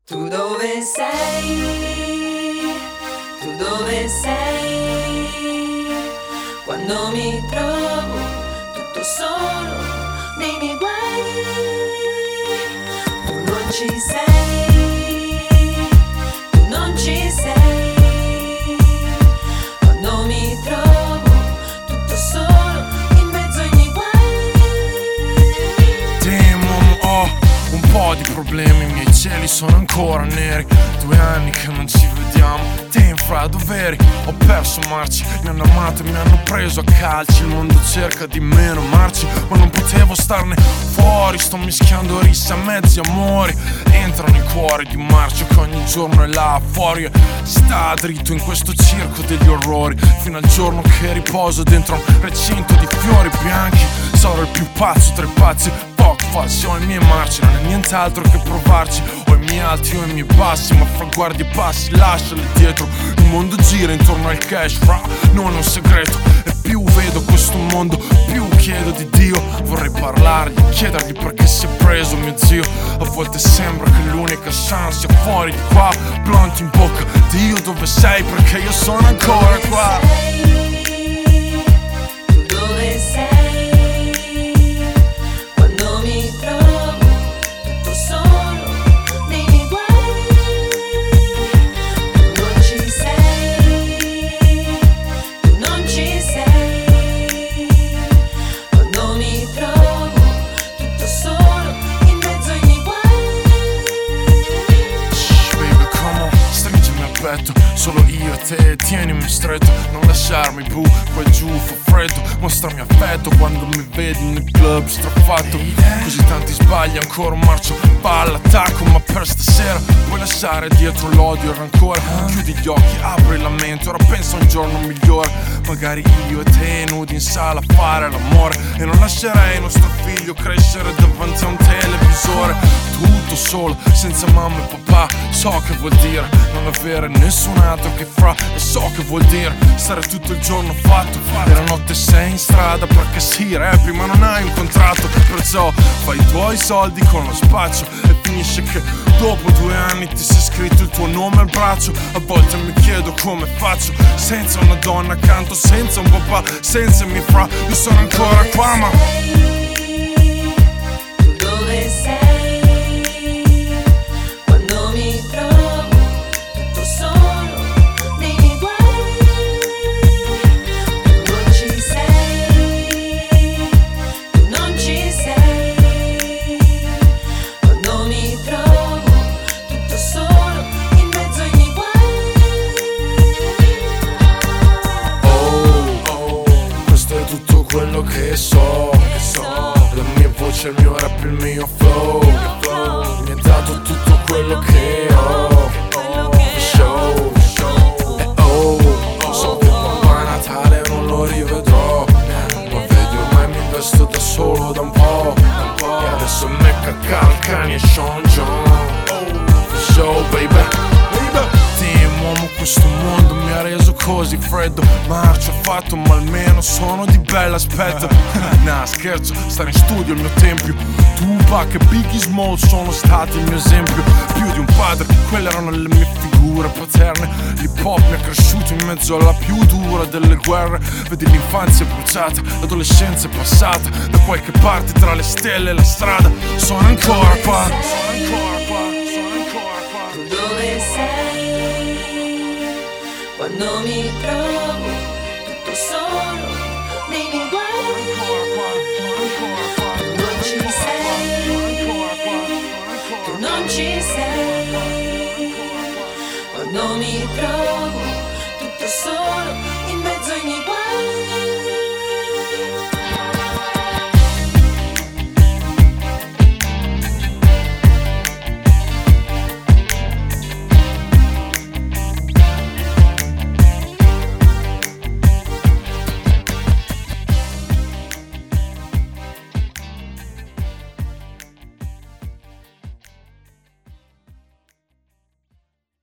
Tu dove sei? Tu dove sei? Quando mi trovo tutto solo nei miei guai. Tu non ci sei, tu non ci sei. Quando mi trovo tutto solo in mezzo ai miei guai. Damn, ho un po' di problemi, i miei cieli sono ancora neri. 2 anni che non ci vediamo, damn fra dov'eri? Ho perso marci, mi hanno amato e mi hanno preso a calci. Il mondo cerca di meno marci, ma non potevo starne fuori. Sto mischiando risse a mezzi amori, entrano i cuori di marcio che ogni giorno è là fuori. Sta dritto in questo circo degli orrori, fino al giorno che riposo dentro un recinto di fiori bianchi. Sarò il più pazzo tra i pazzi, falsi, ho i miei marci, non è nient'altro che provarci. Ho i miei alti, ho i miei bassi, ma fra guardi e passi, lasciali dietro. Il mondo gira intorno al cash, fra, non è un segreto. E più vedo questo mondo, più chiedo di Dio. Vorrei parlargli, chiedergli perché si è preso mio zio. A volte sembra che l'unica chance sia fuori di qua. Blunt in bocca, Dio dove sei? Perché io sono ancora qua. Tu dove sei? Solo io e te, tienimi stretto, non lasciarmi bu, qua giù fa freddo. Mostrami affetto quando mi vedi nel club straffatto. Così tanti sbagli, ancora un marcio, palla, attacco. Ma per stasera puoi lasciare dietro l'odio e il rancore. Chiudi gli occhi, apri la mente, ora pensa a un giorno migliore. Magari io e te nudi in sala a fare l'amore. E non lascerei nostro figlio crescere davanti a un televisore. Tutto solo, senza mamma e papà. So che vuol dire non avere nessun altro che fra. E so che vuol dire stare tutto il giorno fatto. E la notte sei in strada perché si rappi ma non hai un contratto. Perciò fai i tuoi soldi con lo spaccio. E finisce che dopo 2 anni ti sei scritto il tuo nome al braccio. A volte mi chiedo come faccio senza una donna accanto, senza un papà, senza i miei fra. Io sono ancora qua ma tu dove sei? quello che so, la mia voce, il mio rap, il mio flow. Mi ha dato tutto quello che ho. Show. So che papà Natale non lo rivedrò, ma vedi ormai mi vesto da solo da un po'. E adesso me Cacca, Cani e Sean John. Show baby. Uomo, questo mondo mi ha reso così freddo. Marcio fatto ma almeno sono di bell'aspetto. Nah scherzo, stare in studio è il mio tempio. Tupac e Biggie Small sono stati il mio esempio. Più di un padre, quelle erano le mie figure paterne. L'hip hop mi ha cresciuto in mezzo alla più dura delle guerre. Vedi l'infanzia è bruciata, l'adolescenza è passata. Da qualche parte tra le stelle e la strada sono ancora qua. Tu dove sei? Quando mi trovo